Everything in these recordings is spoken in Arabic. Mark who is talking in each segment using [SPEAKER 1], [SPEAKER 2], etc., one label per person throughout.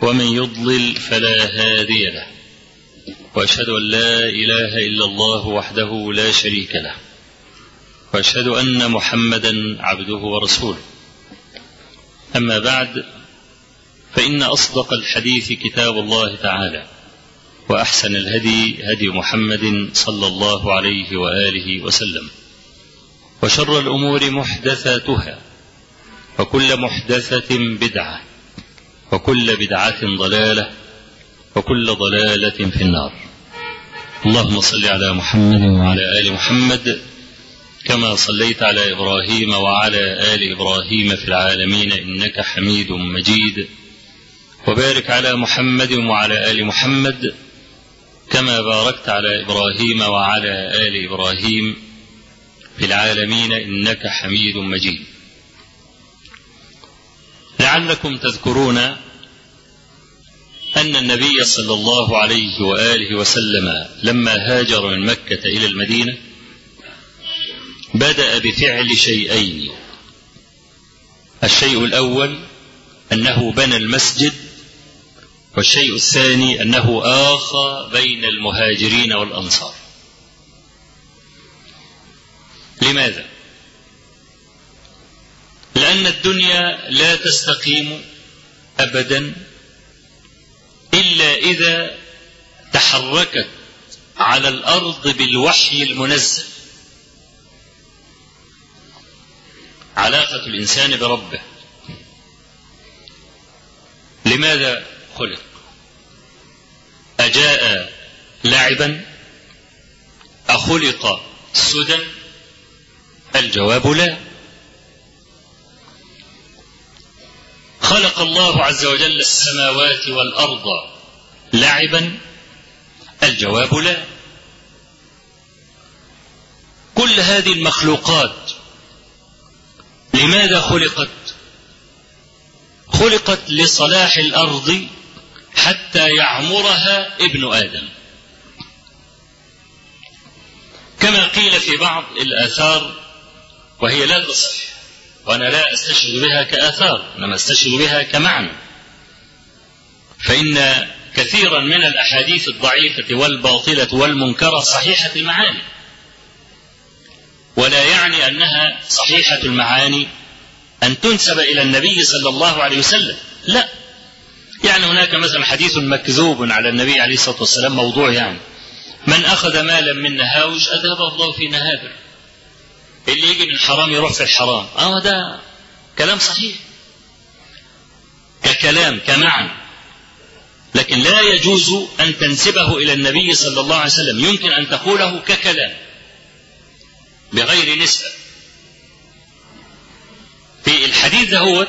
[SPEAKER 1] ومن يضلل فلا هادي له، وأشهد أن لا إله إلا الله وحده لا شريك له، وأشهد أن محمدا عبده ورسوله. أما بعد، فإن أصدق الحديث كتاب الله تعالى، وأحسن الهدي هدي محمد صلى الله عليه وآله وسلم، وشر الأمور محدثاتها، وكل محدثة بدعة، وكل بدعة ضلالة، وكل ضلالة في النار. اللهم صل على محمد وعلى آل محمد كما صليت على إبراهيم وعلى آل إبراهيم في العالمين إنك حميد مجيد، وبارك على محمد وعلى آل محمد كما باركت على إبراهيم وعلى آل إبراهيم في العالمين إنك حميد مجيد. لعلكم تذكرون أن النبي صلى الله عليه وآله وسلم لما هاجر من مكة إلى المدينة بدأ بفعل شيئين. الشيء الأول أنه بنى المسجد، والشيء الثاني أنه آخى بين المهاجرين والأنصار. لماذا؟ لأن الدنيا لا تستقيم أبدا إلا إذا تحركت على الأرض بالوحي المنزل. علاقة الإنسان بربه. لماذا خلق؟ أجاء لعبا؟ أخلق سدى؟ الجواب لا. خلق الله عز وجل السماوات والأرض لعبا؟ الجواب لا. كل هذه المخلوقات لماذا خلقت؟ خلقت لصلاح الأرض حتى يعمرها ابن آدم، كما قيل في بعض الآثار، وهي لا تصح، وأنا لا أستشهد بها كآثار، إنما أستشهد بها كمعنى. فإن كثيرا من الأحاديث الضعيفة والباطلة والمنكرة صحيحة المعاني، ولا يعني أنها صحيحة المعاني أن تنسب إلى النبي صلى الله عليه وسلم، لا. يعني هناك مثلا حديث مكذوب على النبي عليه الصلاة والسلام، موضوع يعني من أخذ مالا من نهاوش أذهبه الله في نهابر، اللي يجي من الحرام يروح في الحرام. ده كلام صحيح ككلام كمعنى، لكن لا يجوز أن تنسبه إلى النبي صلى الله عليه وسلم. يمكن أن تقوله ككلام بغير نسبة. في الحديث هو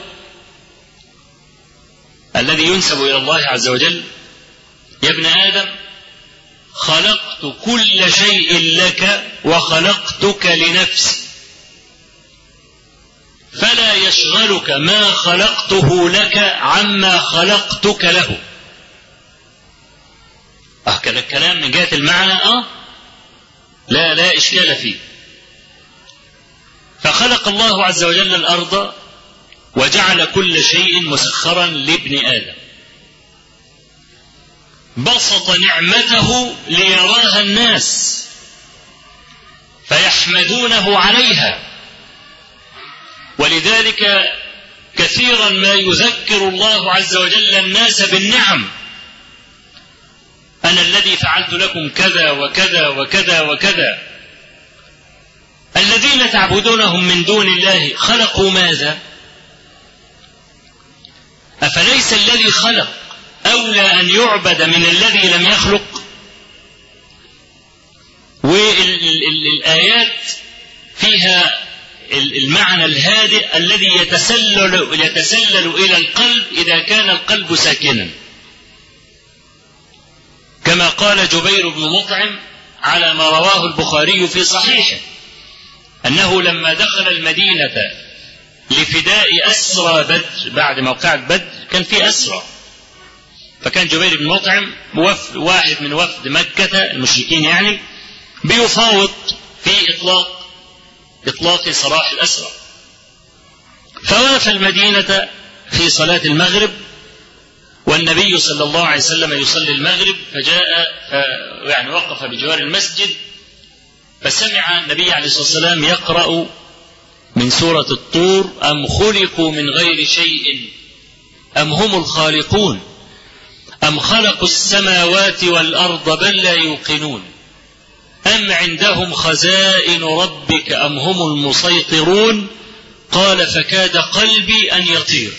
[SPEAKER 1] الذي ينسب إلى الله عز وجل: يا ابن آدم خلقت كل شيء لك وخلقتك لنفسي، فلا يشغلك ما خلقته لك عما خلقتك له. كذا الكلام من جهة المعنى لا إشكال فيه. فخلق الله عز وجل الأرض وجعل كل شيء مسخرا لابن آدم، بسط نعمته ليراها الناس فيحمدونه عليها. ولذلك كثيرا ما يذكر الله عز وجل الناس بالنعم: أنا الذي فعلت لكم كذا وكذا وكذا وكذا. الذين تعبدونهم من دون الله خلقوا ماذا؟ أفليس الذي خلق أولى أن يعبد من الذي لم يخلق؟ والآيات فيها المعنى الهادئ الذي يتسلل إلى القلب إذا كان القلب ساكنا، كما قال جبير بن مطعم على ما رواه البخاري في صحيحه، أنه لما دخل المدينة لفداء أسرى بدر بعد موقعة بدر، كان في أسرى، فكان جبير بن مطعم واحد من وفد مكة المشركين يعني بيفاوض في إطلاق سراح الأسرى، فوافى المدينة في صلاة المغرب والنبي صلى الله عليه وسلم يصلي المغرب، فجاء يعني وقف بجوار المسجد، فسمع النبي عليه الصلاة والسلام يقرأ من سورة الطور: أم خلقوا من غير شيء أم هم الخالقون أم خلقوا السماوات والأرض بل لا يوقنون أم عندهم خزائن ربك أم هم المسيطرون. قال: فكاد قلبي أن يطير.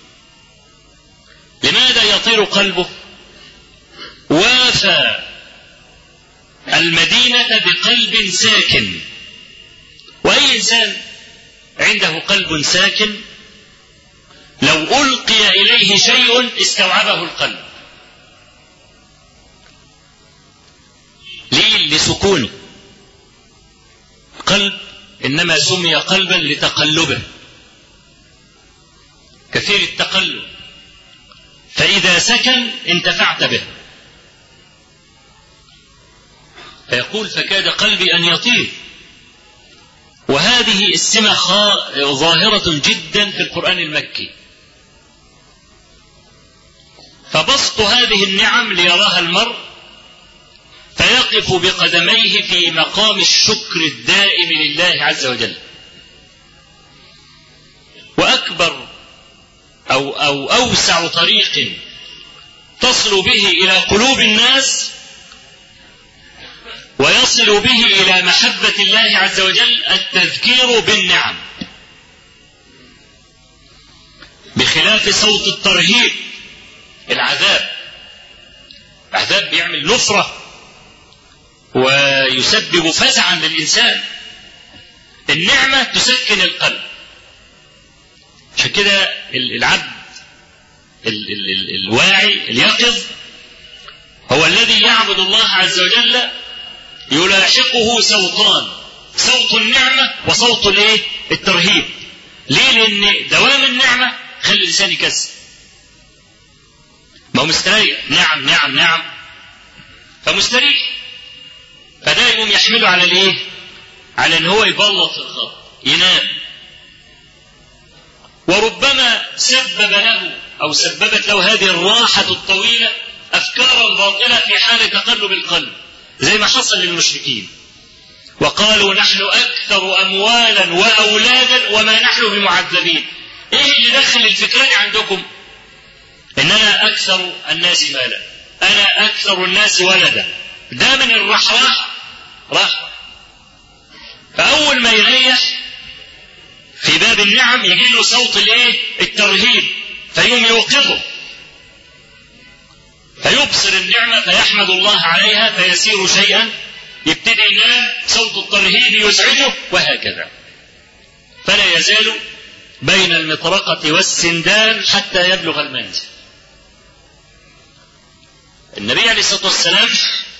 [SPEAKER 1] لماذا يطير قلبه؟ وافى المدينة بقلب ساكن، وأي إنسان عنده قلب ساكن لو ألقي إليه شيء استوعبه القلب. ليه؟ لسكونه. قلب إنما سمي قلبا لتقلبه، كثير التقلب، فإذا سكن انتفعت به. فيقول: فكاد قلبي أن يطير. وهذه السمة ظاهرة جدا في القرآن المكي. فبسط هذه النعم ليراها المرء فيقف بقدميه في مقام الشكر الدائم لله عز وجل. وأكبر أو أوسع طريق تصل به إلى قلوب الناس ويصل به إلى محبة الله عز وجل التذكير بالنعم، بخلاف صوت الترهيب. العذاب بيعمل نفرة ويسبب فزعا للإنسان. النعمة تسكن القلب. عشان كده العبد الواعي اليقظ هو الذي يعبد الله عز وجل يلاحقه صوتان: صوت النعمة وصوت الترهيب. ليه؟ لأن دوام النعمة خلي الإنسان يكسر، ما هو مستريح. نعم نعم نعم، فمستريح، فده يقوم يحمله على على ان هو يبلط الخط ينام. وربما سبب له أو سببت له هذه الراحة الطويلة أفكارا باطلة في حال تقلب القلب، زي ما حصل للمشركين. وقالوا: نحن أكثر أموالا وأولادا وما نحن بمعذبين. إيه اللي دخل الفكرة دي عندكم؟ إن أنا أكثر الناس مالا، أنا أكثر الناس ولدا. ده من الرحراحة، راحة. فأول ما يريح في باب النعم يجي له صوت الترهيب، فيوم يوقظه فيبصر النعمة فيحمد الله عليها فيسير شيئا، يبتدي ينام، صوت الترهيب يزعجه، وهكذا. فلا يزال بين المطرقة والسندان حتى يبلغ المنزل. النبي عليه الصلاة والسلام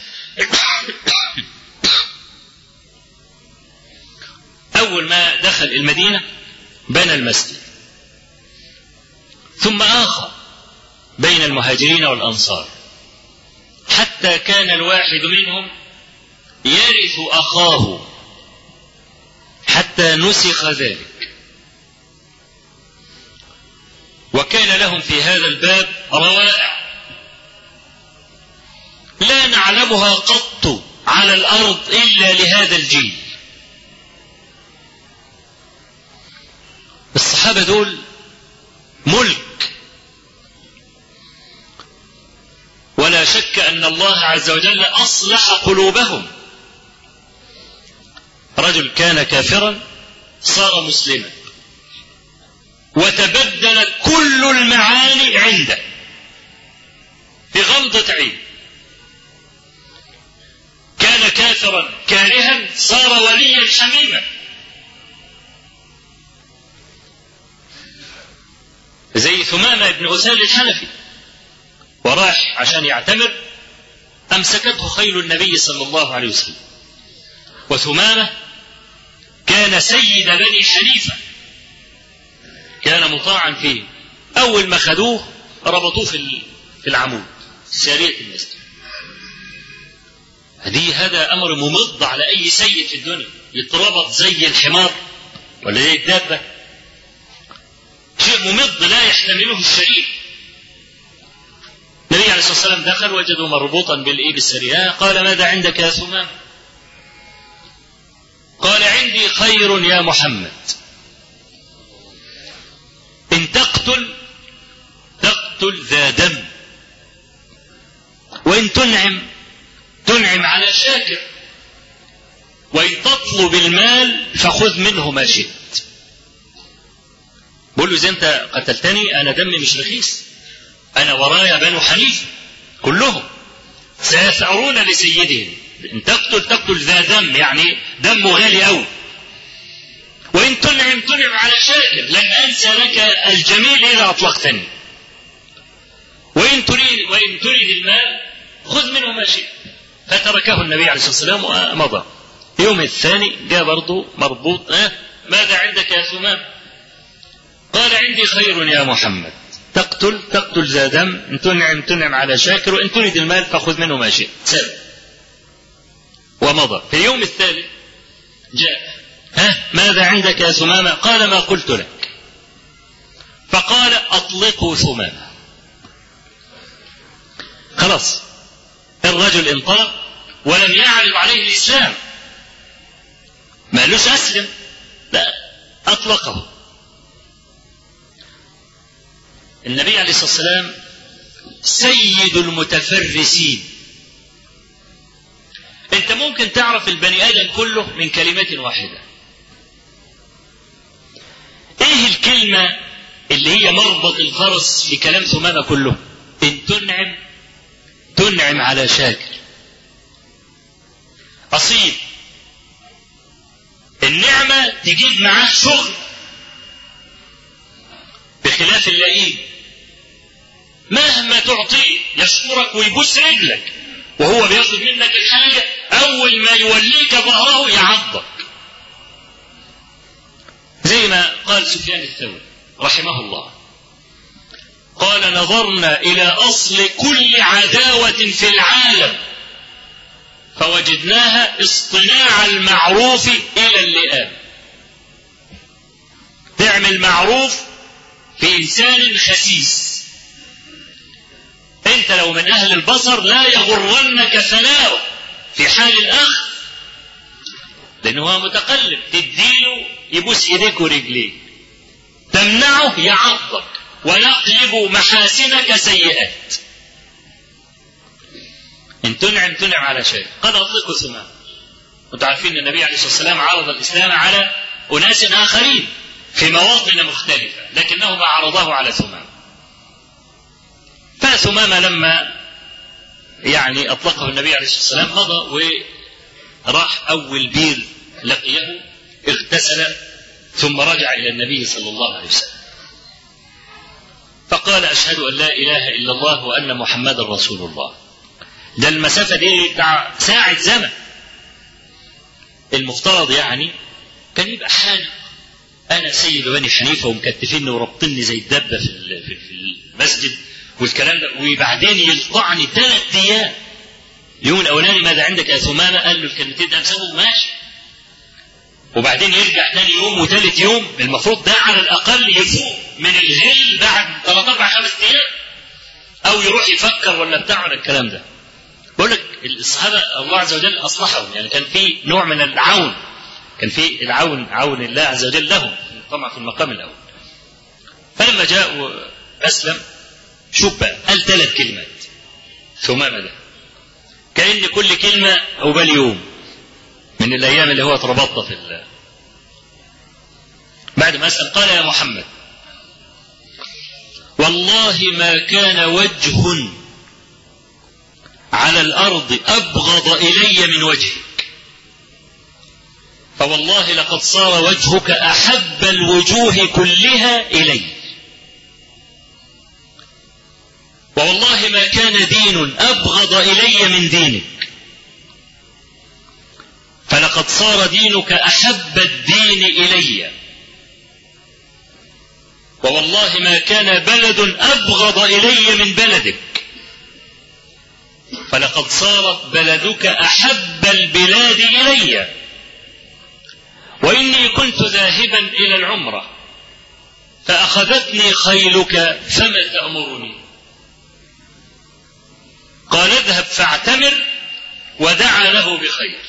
[SPEAKER 1] أول ما دخل المدينة بنى المسجد، ثم آخى بين المهاجرين والأنصار، حتى كان الواحد منهم يرث أخاه حتى نسخ ذلك. وكان لهم في هذا الباب روائع لا نعلمها قط على الأرض إلا لهذا الجيل. الصحابة دول ملك، ولا شك أن الله عز وجل أصلح قلوبهم. رجل كان كافرا صار مسلما، وتبدلت كل المعاني عنده في غمضة عين. كان كافرا كارها صار وليا حميما. زي ثمامة بن أسال الحنفي، وراح عشان يعتمر، أمسكته خيل النبي صلى الله عليه وسلم. وثمامة كان سيد بني حنيفة، كان مطاعا فيه. أول ما خدوه ربطوه في العمود سارية المسجد. هذا أمر ممض على أي سيد في الدنيا، يتربط زي الحمار ولا زي الدابة، شيء ممض لا يحتمله الشريف. صلى الله عليه وسلم دخل وجدوا مربوطا بالسرياء. قال ماذا عندك يا ثمام؟ قال عندي خير يا محمد، إن تقتل ذا دم، وإن تنعم على شاكر، وإن تطلب المال فخذ منه ما شئت. بقول له إذا أنت قتلتني أنا دمي مش رخيص، أنا ورايا بنو حنيفة كلهم سيثأرون لسيدهم. إن تقتل ذا دم، يعني دمه غالي أوي. وإن تنعم على شاكر، لن أنسى لك الجميل إذا أطلقتني. وإن تريد المال خذ منه ما شئت. فتركه النبي عليه الصلاة والسلام ومضى. يوم الثاني جاء برضه مربوط. ماذا عندك يا ثمام؟ قال عندي خير يا محمد، تقتل ذا دم، إن تنعم على شاكر، وإن تريد المال فخذ منه ما شئت. سلم ومضى. في اليوم الثالث جاء. ماذا عندك يا ثمامة؟ قال ما قلت لك. فقال أطلقوا ثمامة. خلاص الرجل انطلق ولم يعرض عليه الإسلام، ما قالوش أسلم، لا أطلقه. النبي عليه الصلاة والسلام سيد المتفرسين. انت ممكن تعرف البني آدم كله من كلمة واحدة. ايه الكلمة اللي هي مربط الفرس في كلام ثمامة كله؟ ان تنعم على شاكر. أصيل. النعمة تجيب معاه شغل، بخلاف اللئيم مهما تعطيه يشكرك ويبوس رجلك، وهو بياخد منك الحاجة أول ما يوليك ظهره يعضك. زي ما قال سفيان الثوري رحمه الله، قال نظرنا إلى أصل كل عداوة في العالم فوجدناها اصطناع المعروف إلى اللئام. تعمل معروف في إنسان خسيس. أنت لو من أهل البصر لا يغرنك ثناؤه في حال الأخ، لأنه هو متقلب، تديله يبوس إيديك ورجليك، تمنعه يعضك، ويقلب محاسنك سيئات. إن تنعم على شيء. قد أطلقوا ثمام. وانتم عارفين أن النبي عليه الصلاة والسلام عرض الإسلام على أناس آخرين في مواطن مختلفة، لكنه ما عرضه على ثمام. فثمام لما أطلقه النبي عليه الصلاة والسلام مضى وراح أول بير لقيه، اغتسل، ثم رجع إلى النبي صلى الله عليه وسلم فقال أشهد أن لا إله إلا الله وأن محمد رسول الله. ده المسافة دي بتاع ساعة زمن. المفترض كان يبقى حال أنا سيد بني حنيفة ومكتفيني وربطني زي الدبة في المسجد والكلام ده، وبعدين يلطعني 3 أيام. اليوم الأولاني ماذا عندك يا ثمامة؟ قال له الكلمتين ده مسوي ماشي، وبعدين يرجع ثاني يوم وثالث يوم. المفروض ده على الأقل يفوق من الغل بعد 3 4 5 أيام، أو يروح يفكر ولا بتاع ولا الكلام ده. بقول لك الصحابة الله عز وجل أصلحهم، كان في نوع من العون، كان في العون، عون الله عز وجل لهم طبعا في المقام الأول. فلما جاء أسلم شوف بقى قال 3 كلمات ثمامة ده، كأن كل كلمة عقبال يوم من الأيام اللي هو اتربطت في الله. بعد ما أسلم قال يا محمد والله ما كان وجه على الأرض أبغض إلي من وجهك، فوالله لقد صار وجهك أحب الوجوه كلها إلي، ووالله ما كان دين أبغض إلي من دينك، فلقد صار دينك أحب الدين إلي، ووالله ما كان بلد أبغض إلي من بلدك، فلقد صارت بلدك أحب البلاد إلي، وإني كنت ذاهبا إلى العمرة فأخذتني خيلك فما تأمرني؟ اذهب فاعتمر ودعا له بخير.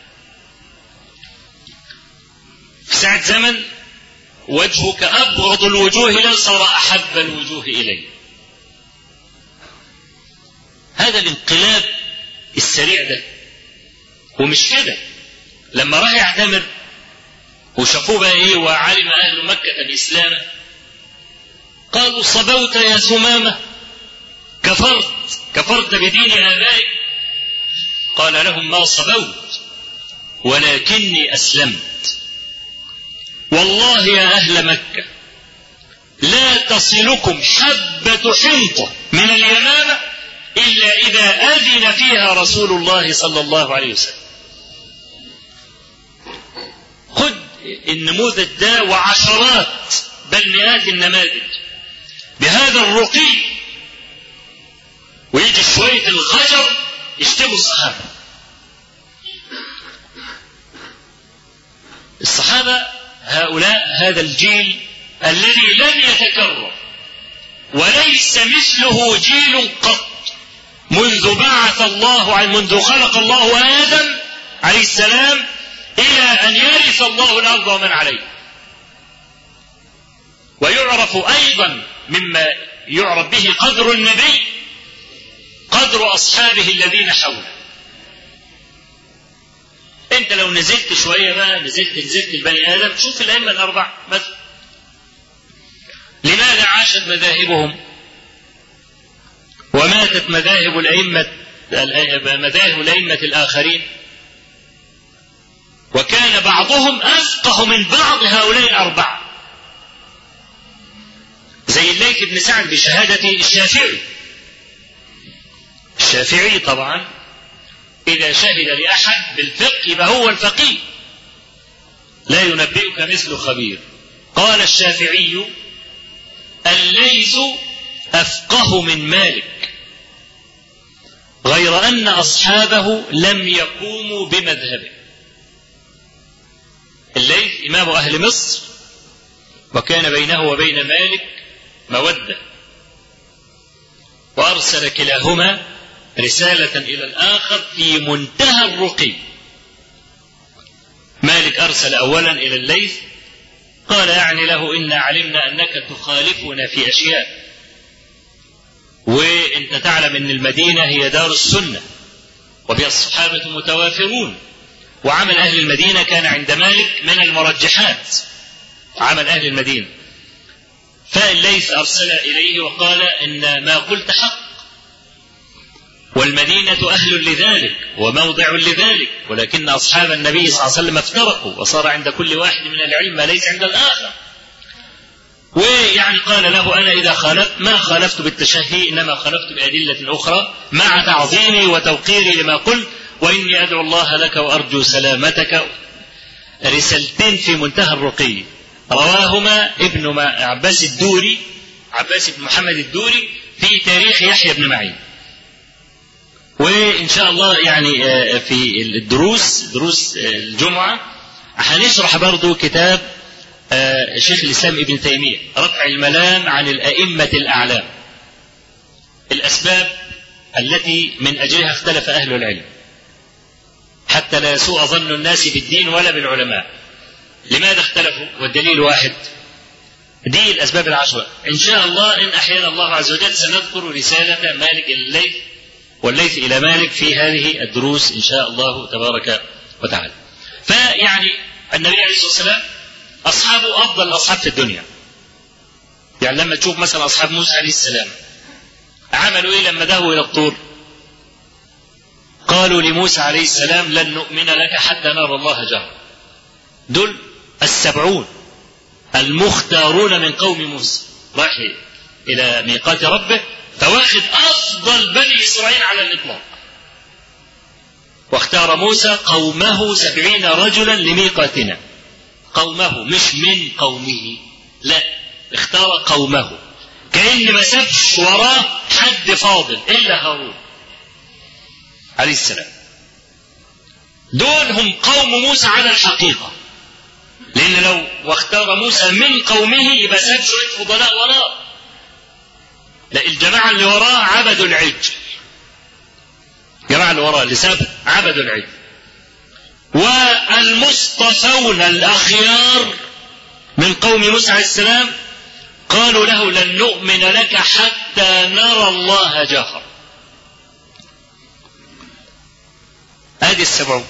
[SPEAKER 1] في ساعة زمن وجهك أبغض الوجوه إليه صار أحب الوجوه إليه. هذا الانقلاب السريع ده. ومش كده، لما راح يعتمر وشافوه بقى ايه وعلم أهل مكة الإسلام قالوا صبوت يا ثمامة، كفرت بدين آبائك. قال لهم ما صبوت ولكني أسلمت. والله يا أهل مكة لا تصلكم حبة حنطة من اليمامة إلا إذا أذن فيها رسول الله صلى الله عليه وسلم. خذ النموذج ده وعشرات بل مئات النماذج بهذا الرقي، ويجي شوية الغجر يشتموا الصحابة هؤلاء هذا الجيل الذي لم يتكرر وليس مثله جيل قط منذ بعث الله منذ خلق الله آدم عليه السلام إلى أن يرث الله الأرض ومن عليه. ويعرف أيضا مما يعرف به قدر النبي قدر أصحابه الذين حوله. أنت لو نزلت شوية بقى نزلت البني آدم شوف الأئمة الأربعة مثلا لماذا عاشت مذاهبهم وماتت مذاهب الأئمة الآخرين، وكان بعضهم أفقه من بعض هؤلاء الأربعة زي الليث بن سعد بشهادة الشافعي طبعا إذا شهد لأحد بالفقه يبقى هو الفقيه، لا ينبئك مثل خبير. قال الشافعي الليث أفقه من مالك غير أن أصحابه لم يقوموا بمذهبه. الليث إمام أهل مصر وكان بينه وبين مالك مودة، وأرسل كلاهما رسالة إلى الآخر في منتهى الرقي. مالك أرسل أولا إلى الليث قال يعني له إنا علمنا أنك تخالفنا في أشياء، وإنت تعلم أن المدينة هي دار السنة وفيها الصحابة متوافرون، وعمل أهل المدينة كان عند مالك من المرجحات عمل أهل المدينة. فالليث أرسل إليه وقال إن ما قلت حق، والمدينة أهل لذلك وموضع لذلك، ولكن أصحاب النبي صلى الله عليه وسلم افترقوا وصار عند كل واحد من العلم ما ليس عند الآخر. ويعني قال له أنا إذا خالفت ما خالفت بالتشهي إنما خالفت بأدلة أخرى مع تعظيمي وتوقيري لما قلت، وإني أدعو الله لك وأرجو سلامتك. رسالتين في منتهى الرقي رواهما ابن عباس بن محمد الدوري في تاريخ يحيى بن معين. وإن شاء الله يعني في دروس الجمعة هنشرح برضو كتاب شيخ الإسلام ابن تيمية رفع الملام عن الأئمة الأعلام، الأسباب التي من أجلها اختلف أهل العلم حتى لا يسوء ظن الناس بالدين ولا بالعلماء. لماذا اختلفوا؟ والدليل واحد. دي الأسباب العشرة. إن شاء الله إن أحيانا الله عز وجل سنذكر رسالة مالك إلى الليث والليث إلى مالك في هذه الدروس إن شاء الله تبارك وتعالى. فيعني النبي عليه الصلاة والسلام أصحابه أفضل الأصحاب في الدنيا. يعني لما تشوف مثلا أصحاب موسى عليه السلام عملوا إيه لما ذهبوا إلى الطور؟ قالوا لموسى عليه السلام لن نؤمن لك حتى نرى الله جهرا. دول 70 المختارون من قوم موسى راح إلى ميقات ربه فواخد أفضل بني إسرائيل على الإطلاق. واختار موسى قومه 70 رجلا لميقاتنا. قومه مش من قومه، لا اختار قومه، كأن ما سابش وراه حد فاضل إلا هارون عليه السلام. دول هم قوم موسى على الحقيقة، لأن لو واختار موسى من قومه يبقى ساب شوية فضلاء وراه. لا، الجماعة اللي وراه عبدوا العجل جماعة اللي وراء اللي سابوا عبدوا العجل. والمصطفون الأخيار من قوم موسى عليه السلام قالوا له لن نؤمن لك حتى نرى الله جهرا. هذه السبعون.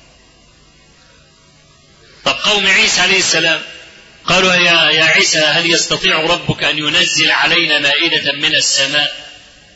[SPEAKER 1] طب قوم عيسى عليه السلام قالوا يا عيسى هل يستطيع ربك أن ينزل علينا مائدة من السماء؟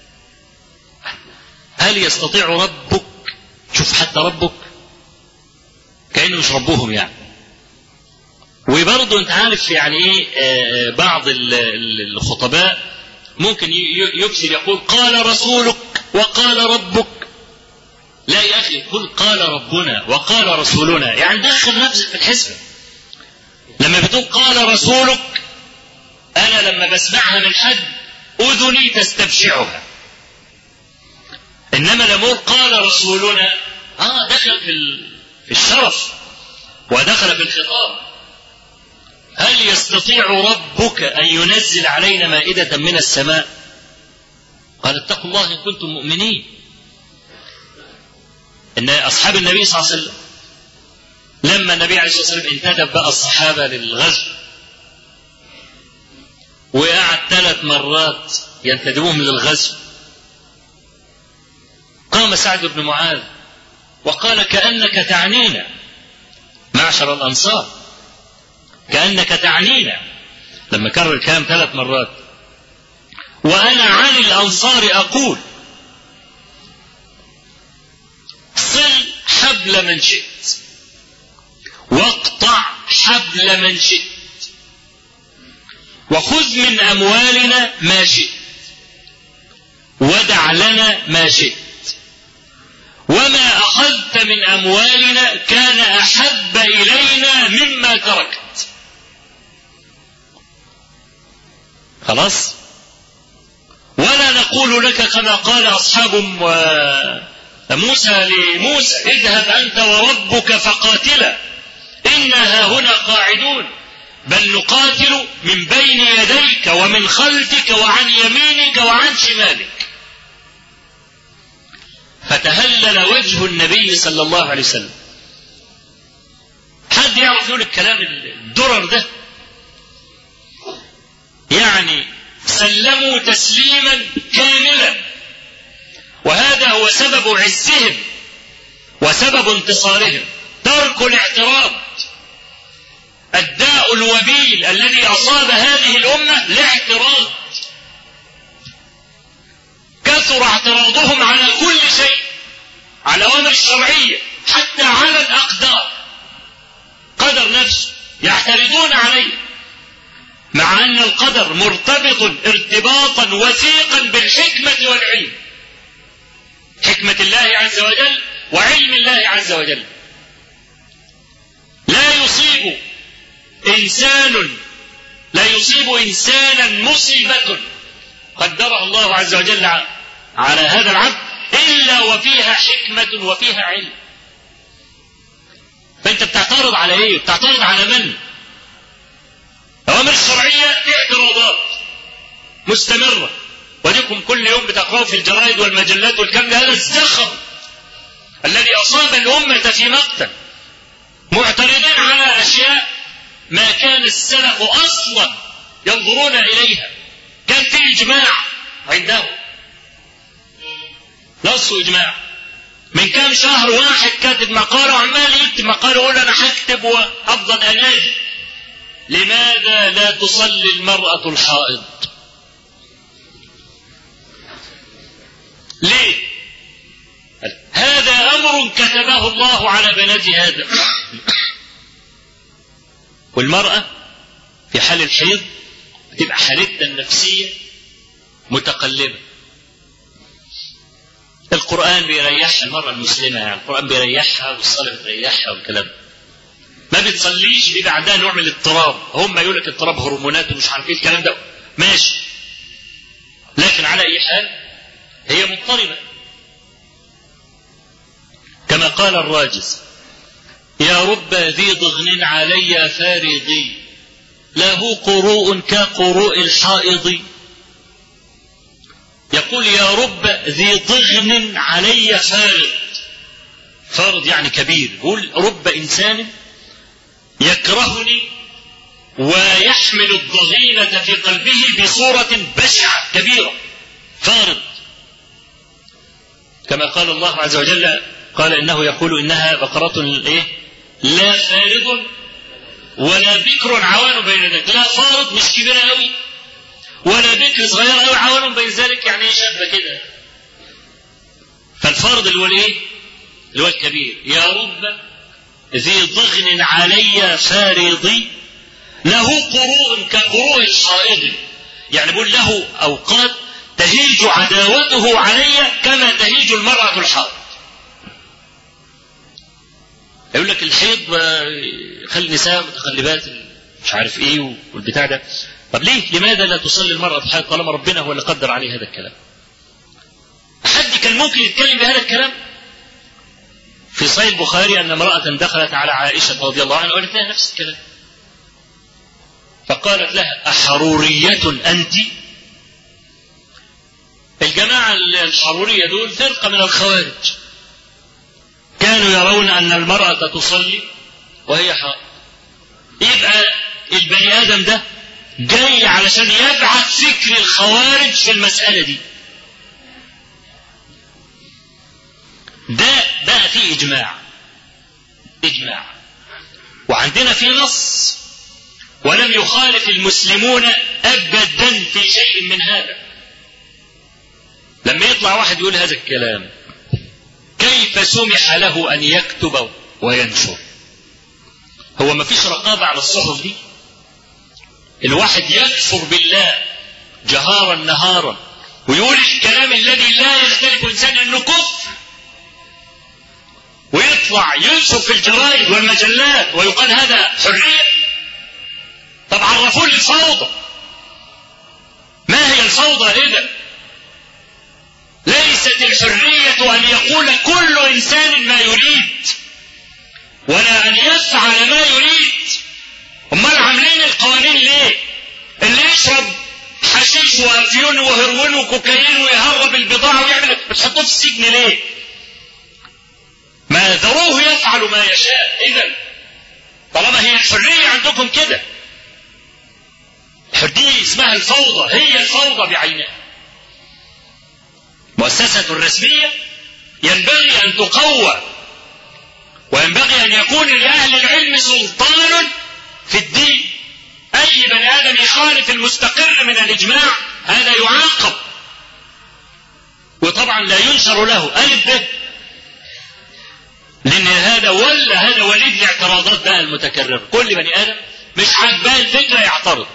[SPEAKER 1] هل يستطيع ربك؟ شوف حتى ربك كأنه مش ربهم يعني. وبرضه انت عارف يعني ايه بعض الخطباء ممكن يكثر يقول قال رسولك وقال ربك. لا يا اخي قل قال ربنا وقال رسولنا، يعني دخل نفسك في الحسبة. لما بتقول قال رسولك انا لما بسمعها من حد اذني تستبشعها، انما لما اقول قال رسولنا دخل في الشرف ودخل في الخطاب. هل يستطيع ربك أن ينزل علينا مائدة من السماء؟ قال اتقوا الله إن كنتم مؤمنين. إن أصحاب النبي صلى الله عليه وسلم لما النبي عليه الصلاة والسلام انتدب بقى الصحابة للغزو وقعد 3 مرات ينتدبوهم للغزو، قام سعد بن معاذ وقال كأنك تعنينا معشر الأنصار، كأنك تعنينا، لما كرر الكلام 3 مرات. وأنا عن الأنصار أقول صل حبل من شئت واقطع حبل من شئت وخذ من أموالنا ما شئت ودع لنا ما شئت، وما أخذت من أموالنا كان أحب إلينا مما تركت. خلاص؟ ولا نقول لك كما قال أصحاب موسى لموسى اذهب أنت وربك فقاتلا إنا هنا قاعدون، بل نقاتل من بين يديك ومن خلفك وعن يمينك وعن شمالك. فتهلل وجه النبي صلى الله عليه وسلم. حد يعرف يقول الكلام الدرر ده؟ يعني سلموا تسليما كاملا، وهذا هو سبب عزهم وسبب انتصارهم، ترك الاعتراض. الداء الوبيل الذي أصاب هذه الأمة الاعتراض، كثر اعتراضهم على كل شيء، على الأوامر الشرعية، حتى على الأقدار، قدر نفسه يعترضون عليه، مع أن القدر مرتبط ارتباطا وثيقا بالحكمة والعلم، حكمة الله عز وجل وعلم الله عز وجل. لا يصيب إنسانا مصيبة قدرها الله عز وجل على هذا العبد إلا وفيها حكمة وفيها علم. فأنت بتعترض على إيه؟ بتعترض على من؟ الأوامر الشرعية اعتراضات مستمرة، وديكم كل يوم بتقرأوا في الجرائد والمجلات والكلام ده، هذا الزخم الذي أصاب الأمة في مقتل، معترضين على أشياء ما كان السلف أصلا ينظرون إليها، كان في إجماع عندهم، نص إجماع. من كام شهر واحد كاتب مقالة وعمال يكتب مقالة يقول أنا هكتب وأفضل أنادي لماذا لا تصلي المرأة الحائض؟ ليه؟ هذا أمر كتبه الله على بنات آدم. والمرأة في حال الحيض بتبقى حالتها النفسية متقلبة. القرآن بيريحها المرأة المسلمة، يعني القرآن بيريحها والصلاة بتريحها والكلام. ما بتصليش بيبقى عندها نوع من الاضطراب، هم يقول لك اضطراب هرمونات ومش عارف ايه الكلام ده، ماشي، لكن على اي حال هي مضطربة. كما قال الراجز يا رب ذي ضغن علي فارضي له قروء كقروء الحائض يقول يا رب ذي ضغن علي فارض. فارض يعني كبير. يقول رب إنسان يكرهني ويحمل الضغينة في قلبه بصورة بشعة كبيرة. فارض كما قال الله عز وجل، قال إنه يقول إنها بقرة لا فارض ولا بكر عوان بين ذلك. لا فارض مش كبيرة قوي ولا بكر صغيرة قوي عوان بين ذلك، يعني شابة كده. فالفارض اللي هو الايه؟ اللي هو الكبير. يا رب ذي ضغن علي فارضي له قروء كقروء الحائض. يعني بقول له أوقات تهيج عداوته علي كما تهيج المرأة الحائض. يقول لك الحيض خلي النساء متخلبات مش عارف ايه والبتاع ده. طب ليه؟ لماذا لا تصلي المرأة في الحيض طالما ربنا هو اللي قدر عليه هذا الكلام؟ حد كان ممكن يتكلم بهذا الكلام؟ في صحيح البخاري أن امرأة دخلت على عائشة رضي الله عنها وقالت لها نفس الكلام، فقالت لها أحرورية أنت؟ الجماعة الحرورية دول فرقة من الخوارج، كانوا يرون أن المرأة تصلي وهي حائض. يبقى البني آدم ده جاي علشان يبعث فكر الخوارج في المسألة دي. ده بقى فيه إجماع وعندنا في نص، ولم يخالف المسلمون أبدا في شيء من هذا. لما يطلع واحد يقول هذا الكلام كيف سمح له أن يكتب وينشر؟ هو ما فيش رقابة على الصحف دي؟ الواحد يكفر بالله جهارا نهارا ويقول الكلام الذي لا يختلف إنسان أنه كفر، ويطلع ينشر في الجرائد والمجلات ويقال هذا حرية. طب عرفوا لي الفوضى. ما هي الفوضى إذا؟ ليست الحرية أن يقول كل إنسان ما يريد ولا أن يفعل ما يريد. أمال عاملين القوانين ليه؟ اللي يشرب حشيش وأفيون وهرون وكوكايين ويهرب البضاعة ويعمل بتحطوه في السجن ليه؟ ما ذروه يفعل ما يشاء. إذا طالما هي الحرية عندكم كده، الحرية اسمها الفوضى، هي الفوضى بعينها. مؤسسة رسمية ينبغي أن تقوى، وينبغي أن يكون لأهل العلم سلطان في الدين. أي بني آدم يخالف المستقر من الإجماع هذا يعاقب، وطبعا لا ينشر له ألف به، لأن هذا وليد الاعتراضات بقى المتكررة. كل بني آدم مش عاجباه الفكرة يعترض.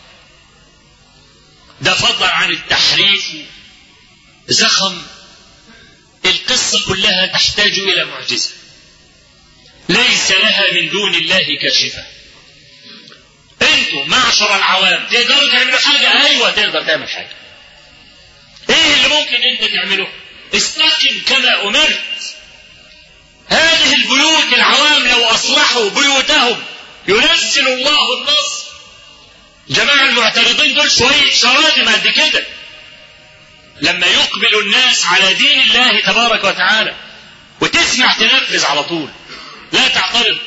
[SPEAKER 1] ده فضلا عن التحريف زخم. القصة كلها تحتاج إلى معجزة ليس لها من دون الله كاشفة. انتوا معشر العوام تقدروا تعملوا حاجة؟ ايوه تقدر تعمل حاجة. ايه اللي ممكن انت تعمله؟ استقم كما امرت. هذه البيوت العوام لو اصلحوا بيوتهم ينزل الله النصر. جماعة المعترضين دول شوية شرادم قد كده، لما يقبل الناس على دين الله تبارك وتعالى وتسمع تنفذ على طول لا تعترض.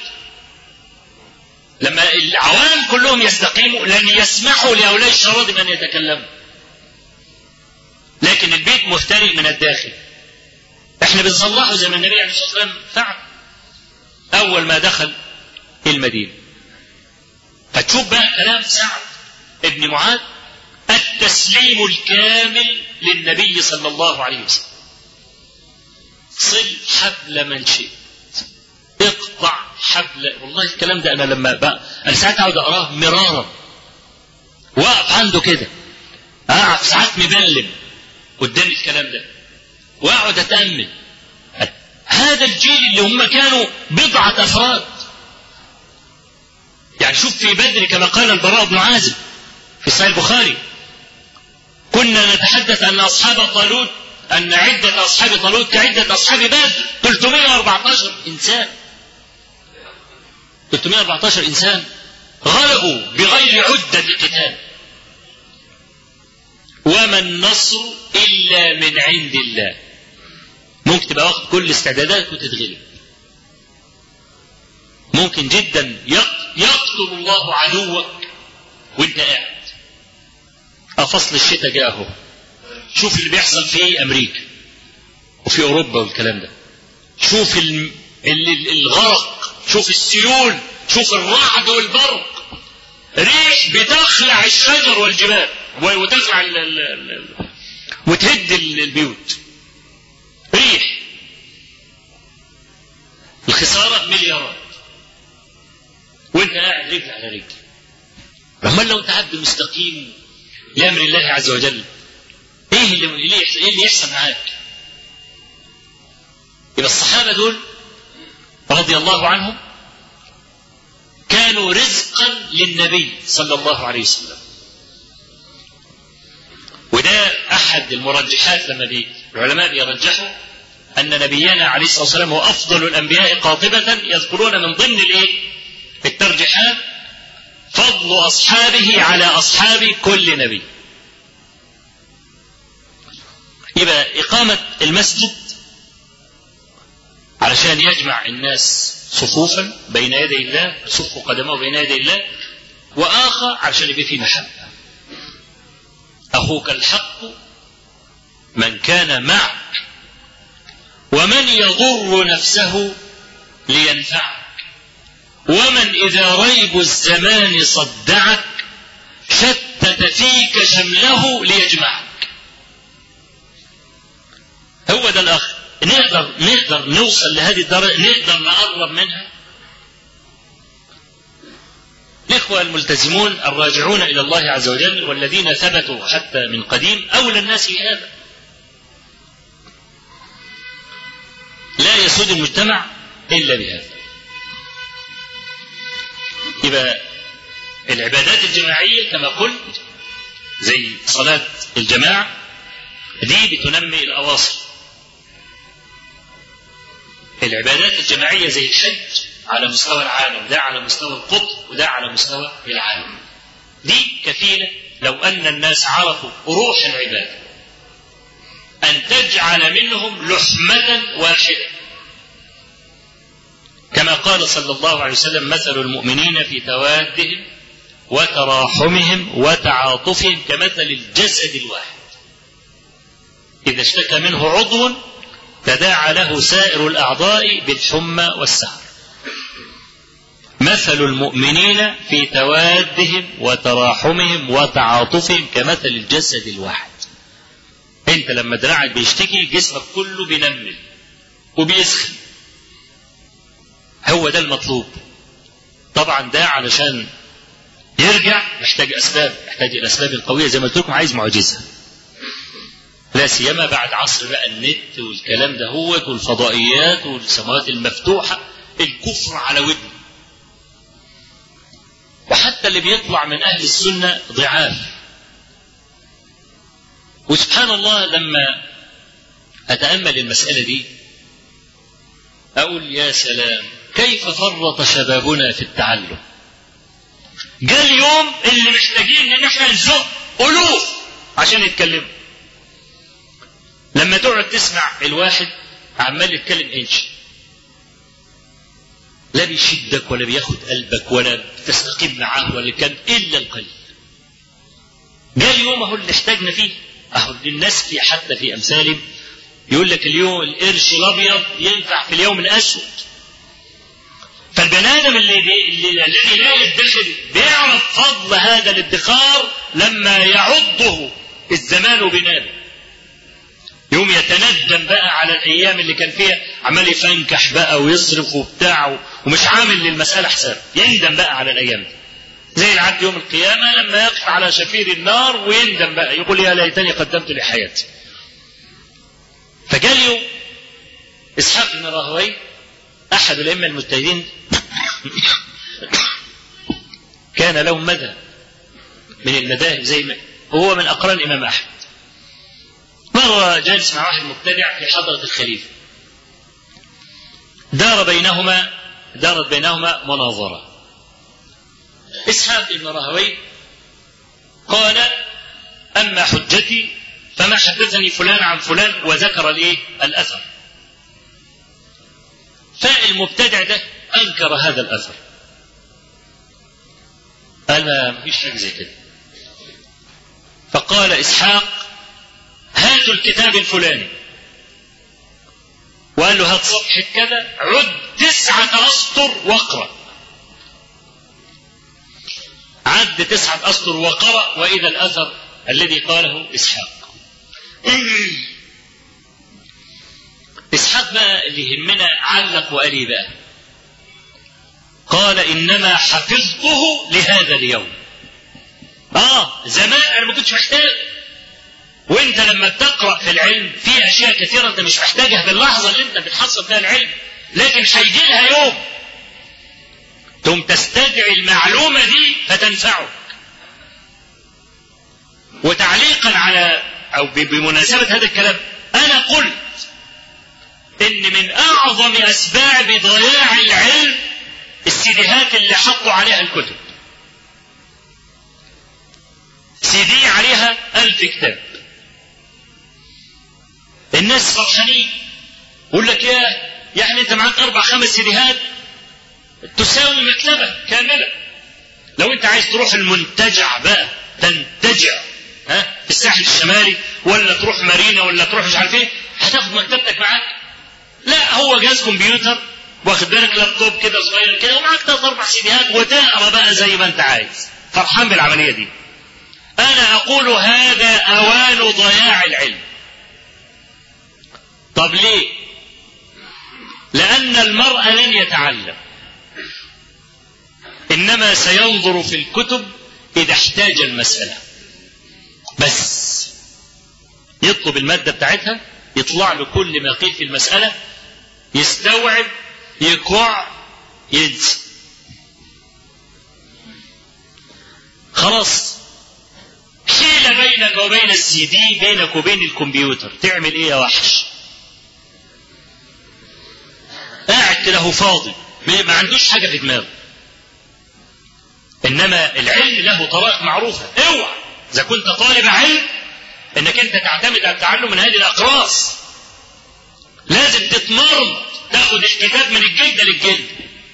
[SPEAKER 1] لما العوام كلهم يستقيموا لن يسمحوا لهؤلاء الشرادم أن يتكلموا. لكن البيت مفترق من الداخل. احنا بنصلحه زي ما النبي عليه الصلاة والسلام فعل أول ما دخل المدينة. فتشوف بقى كلام سعد ابن معاذ: التسليم الكامل للنبي صلى الله عليه وسلم. صل حبل من شئت، اقطع حبل. والله الكلام ده انا لما بقى انا ساعات اقعد اقراه مرارا، واقف عنده كده اقعد ساعات مبلم قدام الكلام ده واقعد اتامل. هذا الجيل اللي هم كانوا بضعة افراد. يعني شوف في بدر كما قال البراء بن عازب في صحيح البخاري: كنا نتحدث أن أصحاب طالوت أن عدة أصحاب طالوت كعدة أصحاب بدر. 314 إنسان 314 إنسان غلبوا بغير عدة قتال. وما النصر إلا من عند الله. ممكن تبقى واخد كل استعداداتك وتتغلب. ممكن جدا يقتل الله عدوك وانت قاعد. فصل الشتاء جاء اهو. شوف اللي بيحصل في أمريكا وفي أوروبا والكلام ده. شوف الغرق، شوف السيول، شوف الرعد والبرق، ريح بتخلع الشجر والجبال وتخلع وتهد البيوت، ريح. الخسارة مليارات وانت قاعد رجل على رجل. رغم لو انت عبد مستقيم لأمر الله عز وجل، ايه اللي يحصل معاك؟ يبقى الصحابة دول رضي الله عنهم كانوا رزقا للنبي صلى الله عليه وسلم. وده أحد المرجحات لما العلماء بيرجحوا أن نبينا عليه الصلاة والسلام هو أفضل الأنبياء قاطبة، يذكرون من ضمن الترجيحات فضل أصحابه على أصحاب كل نبي. يبقى إقامة المسجد علشان يجمع الناس صفوفا بين يدي الله، صفوا قدمه بين يدي الله، وآخر علشان يبقى فيه محبة. أخوك الحق من كان معك ومن يضر نفسه لينفعك، ومن إذا ريب الزمان صدعك شتت فيك شمله ليجمعك. هو ده الأخ. نقدر نوصل لهذه الدرجة، نقدر نقرب منها. الإخوة الملتزمون الراجعون إلى الله عز وجل والذين ثبتوا حتى من قديم أولى الناس بهذا. لا يسود المجتمع إلا بهذا. يبقى العبادات الجماعية كما قلت زي صلاة الجماعة دي بتنمي الأواصر. العبادات الجماعية زي الحج على مستوى العالم، ده على مستوى القطب وده على مستوى العالم. دي كفيلة لو أن الناس عرفوا روح العبادة أن تجعل منهم لحمة واحدة، كما قال صلى الله عليه وسلم: مثل المؤمنين في توادهم وتراحمهم وتعاطفهم كمثل الجسد الواحد إذا اشتكى منه عضو تداعى له سائر الأعضاء بالحمى والسهر. مثل المؤمنين في توادهم وتراحمهم وتعاطفهم كمثل الجسد الواحد. انت لما دراعك بيشتكي جسمك كله بينمل وبيسخن. هو ده المطلوب. طبعا ده علشان يرجع محتاج أسباب، محتاج الأسباب القوية زي ما قلت لكم. عايز معجزة، لا سيما بعد عصر بقى النت والكلام ده هوت والفضائيات والسماوات المفتوحة. الكفر على ودنه. وحتى اللي بيطلع من أهل السنة ضعاف. وسبحان الله لما أتأمل المسألة دي أقول يا سلام كيف فرط شبابنا في التعلم. جاء اليوم اللي محتاجين ان احنا نزق ألوف عشان يتكلموا. لما تقعد تسمع الواحد عمال يتكلم انش، لا بيشدك ولا بياخد قلبك ولا تستقيم معاه ولا كان الا القليل. جاء اليوم اهو اللي احتاجنا فيه. اهو الناس في حتى في امثالهم يقول لك اليوم القرش الابيض ينفع في اليوم الاسود. فالبني ادم الذي لا يدخر بيعرف فضل هذا الادخار لما يعضه الزمان بنابه. يوم يتندم بقى على الايام اللي كان فيها عمال يفنكح بقى ويصرف وبتاع ومش عامل للمساله حساب. يندم بقى على الايام دي زي العبد يوم القيامه لما يقف على شفير النار ويندم بقى يقول يا ليتني قدمت لحياتي. فجاء اليوم اسحاق بن راهويه احد الائمه المجتهدين كان له مذهب من المذاهب زي ما هو من اقران الامام احمد. مرة جالس مع واحد مبتدع في حضرة الخليفة، دارت بينهما مناظرة. إسحاق بن راهويه قال أما حجتي فما حدثني فلان عن فلان وذكر الأثر. فالمبتدع ده أنكر هذا الأثر، قال ما فيش حاجة زي كده. فقال إسحاق هاتوا الكتاب الفلاني، وقال له هات صفحة كذا، عد 9 أسطر واقرأ. عد 9 أسطر وقرأ، وإذا الأثر الذي قاله إسحاق. إسحاق بقى اللي يهمنا علق وقال إيه بقى؟ قال إنما حفظته لهذا اليوم. زمان أنا ما كنتش محتاج، وانت لما بتقرأ في العلم في أشياء كثيرة انت مش محتاجها في اللحظة اللي انت بتحصل فيها العلم، لكن هيجي لها يوم ثم تستدعي المعلومة دي فتنفعك. وتعليقا على أو بمناسبة هذا الكلام، أنا قلت إن من أعظم أسباب ضياع العلم السيديهات اللي حطوا عليها الكتب. سيدي عليها 1000 كتاب، الناس فرحانين، يقول لك يعني انت معاك 4-5 سيديهات تساوي مكتبة كاملة. لو انت عايز تروح المنتجع بقى تنتجع في الساحل الشمالي، ولا تروح مارينا، ولا تروح مش عارف ايه، هتاخد مكتبتك معاك؟ لا، هو جهاز كمبيوتر واخد بالك، لابتوب كده صغير كده، ومعاك 3-4 سيديهات وتقرا بقى زي ما انت عايز، فرحان بالعملية دي. انا اقول هذا اوان ضياع العلم. طب ليه؟ لأن المرء لن يتعلم، إنما سينظر في الكتب إذا احتاج المسألة، بس يطلب المادة بتاعتها، يطلع له كل ما قيل في المسألة، يستوعب، يقع، ينسى، خلاص. حيلة بينك وبين السي دي، بينك وبين الكمبيوتر، تعمل ايه يا وحش؟ قاعد كده فاضي، ما عندوش حاجة في دماغه. إنما العلم له طرائق معروفة. اوعى إذا كنت طالب علم إنك أنت تعتمد على التعلم من هذه الأقراص. لازم تتمرن، تاخد الكتاب من الجلد للجلد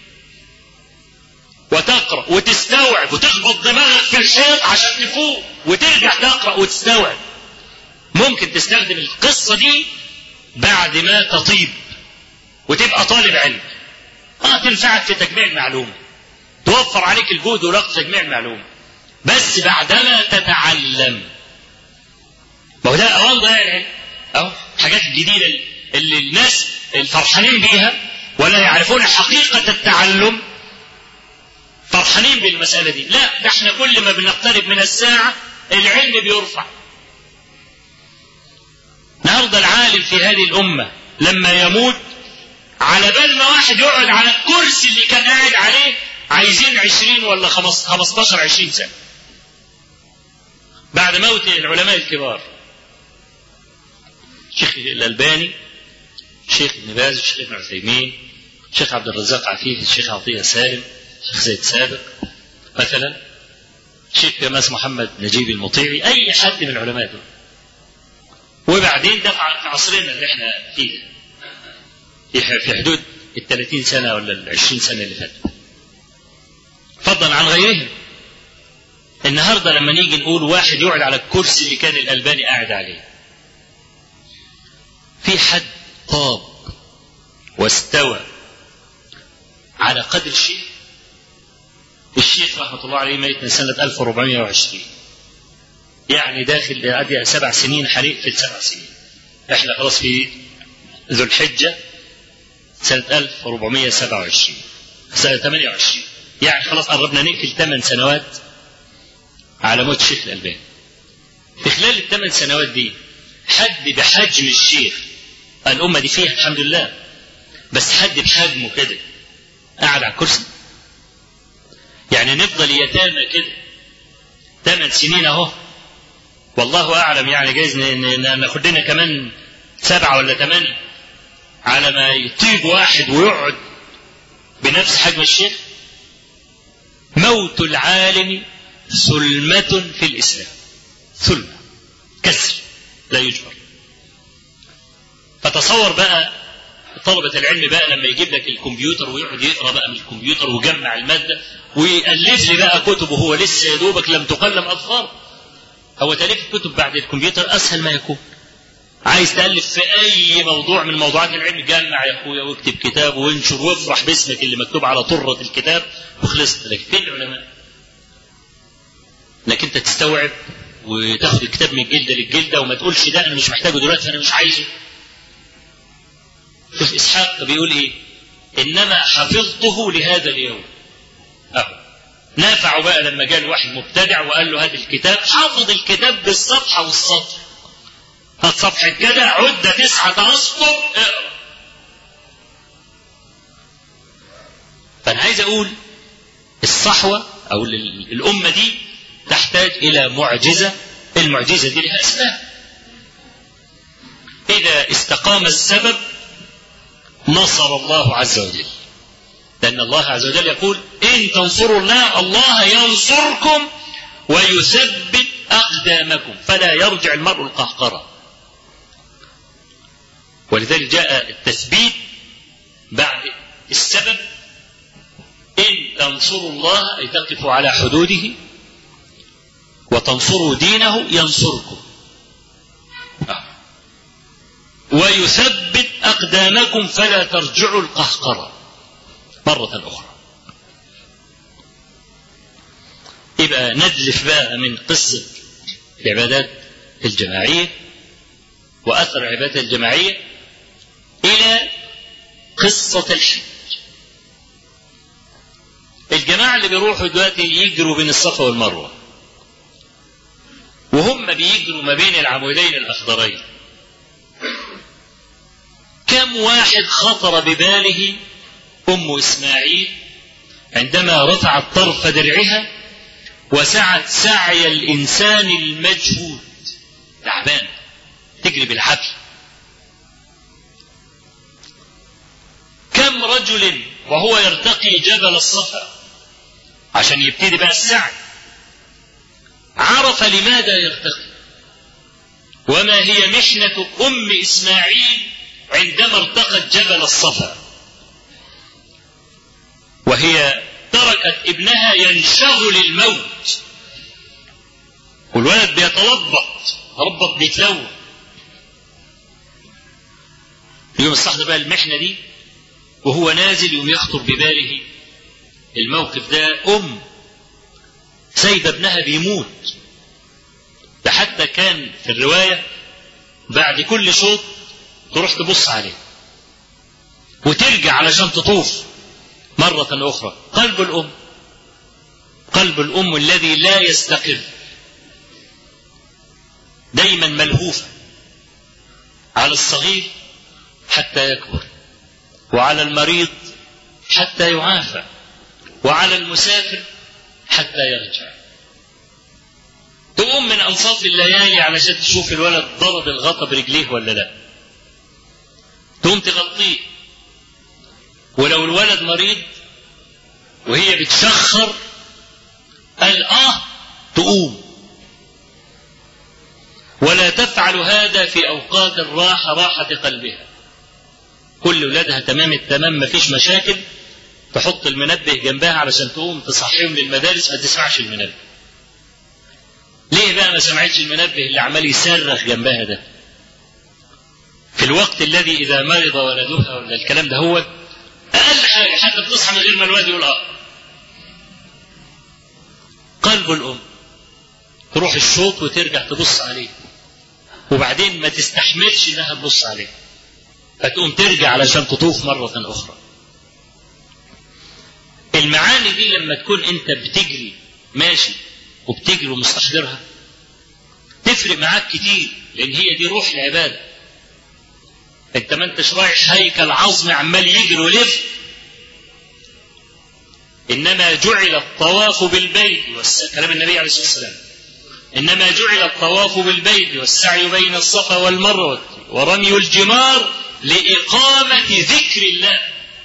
[SPEAKER 1] وتقرأ وتستوعب وتخبط دماغك في الحيط عشان تفوق، وترجع تقرأ وتستوعب. ممكن تستخدم القصة دي بعد ما تطيب وتبقى طالب علم، تنفعك في تجميع المعلومة، توفر عليك الجهد والوقت في تجميع المعلومة، بس بعدما تتعلم. ما هو ده أوان ضياع العلم، حاجات جديدة اللي الناس الفرحانين بيها ولا يعرفون حقيقة التعلم، فرحانين بالمسألة دي. لا، ده احنا كل ما بنقترب من الساعة العلم بيرفع. النهارده العالم في هذه الأمة لما يموت، على بال ما واحد يقعد على الكرسي اللي كان قاعد عليه عايزين 20 ولا 15-20 سنة بعد موت العلماء الكبار، الشيخ الألباني، الشيخ ابن باز، الشيخ ابن عثيمين، الشيخ عبد الرزاق عفيف، الشيخ عطية سالم، الشيخ زيد سابق مثلا، الشيخ كماس محمد نجيب المطيعي، أي حد من العلماء دول. وبعدين ده في عصرنا اللي احنا فيه في حدود 30 سنة ولا 20 سنة اللي فاتوا، فضلا عن غيرهم. النهاردة لما نيجي نقول واحد يقعد على الكرسي اللي كان الألباني قاعد عليه، في حد طاب واستوى على قدر الشيخ؟ الشيخ رحمة الله عليه ميت من سنة 1420، يعني داخل 7 سنين، حريق في 7 سنين. احنا خلاص في ذو الحجة سنة 1427 سنة 28، يعني خلاص قربنا نقفل 8 سنوات على موت الشيخ الألباني. في خلال ال8 سنوات دي حد بحجم الشيخ، الأمة دي فيها الحمد لله، بس حد بحجمه كده قاعد على الكرسي؟ يعني نفضل يتامى كده 8 سنين اهو، والله أعلم، يعني جايز ناخد لنا كمان 7 ولا 8 على ما يطيب واحد ويقعد بنفس حجم الشيخ. موت العالم ثلمة في الإسلام، ثلمة. كسر لا يجبر. فتصور بقى طلبة العلم بقى لما يجيب لك الكمبيوتر ويقعد يقرأ بقى من الكمبيوتر ويجمع المادة ويألف لي بقى كتب وهو لسه يا دوبك لم تقلم أظفار. هو تأليف الكتب بعد الكمبيوتر أسهل ما يكون. عايز تألف في أي موضوع من موضوعات العلم، جمع يا أخويا واكتب كتاب وانشر وافرح باسمك اللي مكتوب على طرة الكتاب وخلصت. لكن فين العلماء؟ لكن أنت تستوعب وتاخد الكتاب من الجلدة للجلدة وما تقولش ده أنا مش محتاجه دلوقتي فأنا مش عايزه. شوف إسحاق بيقول إيه؟ إنما حفظته لهذا اليوم. نافع بقى لما جاء الواحد مبتدع وقال له هذا الكتاب، حافظ الكتاب بالصفحة والسطر. هات صفحة كده عدة 9 أسطر اقرأ. فأنا عايز أقول الصحوة أو الأمة دي تحتاج إلى معجزة. المعجزة دي لها أسباب. إذا استقام السبب نصر الله عز وجل، لأن الله عز وجل يقول إن تنصروا الله الله ينصركم ويثبت أقدامكم فلا يرجع المرء القهقرة. ولذلك جاء التثبيت بعد السبب. إن تنصروا الله أي تقفوا على حدوده وتنصروا دينه ينصركم ويثبت أقدامكم فلا ترجعوا القهقرة مرة أخرى. يبقى ندلف بقى من قصة العبادات الجماعية وأثر العبادات الجماعية إلى قصة الحج. الجماعة اللي بيروحوا دلوقتي يجروا بين الصفا والمروة وهم بيجروا ما بين العمودين الأخضرين، كم واحد خطر بباله أم إسماعيل عندما رفعت طرف درعها وسعت سعي الإنسان المجهود تعبان تجري بالحبل؟ كم رجل وهو يرتقي جبل الصفا عشان يبتدي بقى السعي عرف لماذا يرتقي وما هي محنة أم إسماعيل عندما ارتقت جبل الصفا، وهي تركت ابنها ينشغل الموت والولد بيتلبط بيتلوى. يوم الصحن بقى المحنة دي وهو نازل يوم يخطر بباله الموقف ده، سايبه ابنها بيموت. ده حتى كان في الرواية بعد كل شوط تروح تبص عليه وترجع علشان تطوف مرة أخرى. قلب الأم الذي لا يستقر دايما ملهوفة على الصغير حتى يكبر، وعلى المريض حتى يعافى، وعلى المسافر حتى يرجع. تقوم من أنصاف الليالي علشان تشوف الولد ضرب الغطا برجليه ولا لا، تقوم تغطيه. ولو الولد مريض وهي بتشخر قال تقوم. ولا تفعل هذا في أوقات الراحة راحة قلبها. كل ولادها تمام التمام مفيش مشاكل، تحط المنبه جنبها علشان تقوم تصحيهم للمدارس ما تسمعش المنبه. ليه بقى ما سمعتش المنبه اللي عمال يصرخ جنبها ده في الوقت الذي إذا مرض ولدها ولا الكلام ده هو أقل حاجة حتى بتصحى من غير ما الواد يقول قلب الأم تروح الشوط وترجع تبص عليه وبعدين ما تستحملش انها تبص عليه فتقوم ترجع علشان تطوف مرة أخرى. المعاني دي لما تكون انت بتجري ماشي وبتجري ومستحضرها تفرق معاك كتير، لان هي دي روح العبادة. انت ما انتش رايح هيكل عظمي عمال يجري ويلف، انما جعل الطواف بالبيت كلام النبي عليه الصلاة والسلام، انما جعل الطواف بالبيت والسعي بين الصفا والمروة ورمي الجمار لإقامة ذكر الله.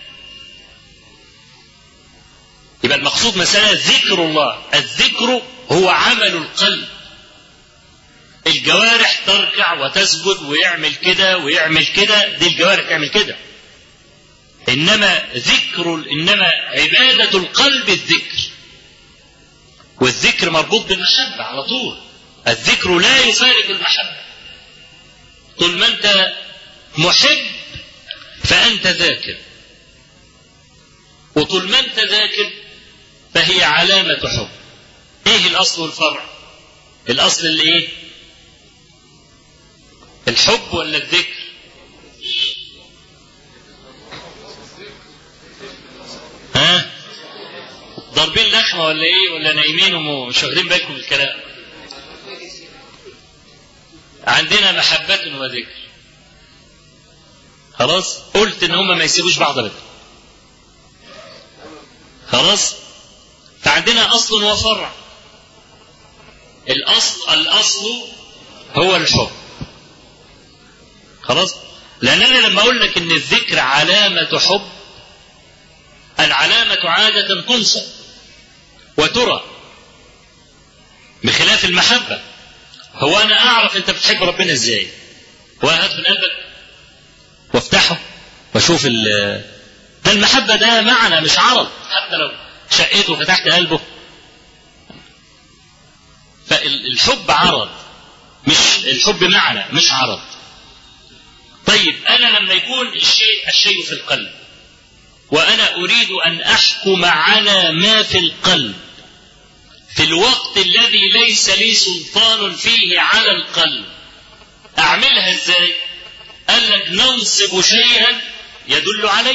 [SPEAKER 1] يبقى المقصود مسألة ذكر الله. الذكر هو عمل القلب، الجوارح تركع وتسجد ويعمل كده ويعمل كده، دي الجوارح تعمل كده. إنما عبادة القلب الذكر، والذكر مربوط بالمحبة على طول. الذكر لا يفارق المحبة. طول ما أنت محب فأنت ذاكر، وطول ما أنت ذاكر فهي علامة حب. إيه الأصل والفرع؟ الأصل اللي إيه؟ الحب ولا الذكر؟ ها؟ ضاربين لخمة ولا إيه؟ ولا نايمين ومش واخدين بالكم الكلام؟ عندنا محبة وذكر. خلاص؟ قلت إن هما ما يسيبوش بعض أبدا. خلاص؟ فعندنا أصل وفرع. الأصل هو الحب. خلاص؟ لأن أنا لما أقول لك إن الذكر علامة حب، العلامة عادة تنسى وترى بخلاف المحبة. هو أنا أعرف أنت بتحب ربنا إزاي؟ وهات من قلبك وافتحه واشوف ده المحبة، ده معنى مش عرض. حتى لو شقيته وفتحت قلبه، فالحب عرض، مش الحب معنى مش عرض. طيب أنا لما يكون الشيء في القلب وأنا أريد أن أحكم على ما في القلب في الوقت الذي ليس لي سلطان فيه على القلب، أعملها إزاي؟ قال لك ننصب شيئا يدل عليه.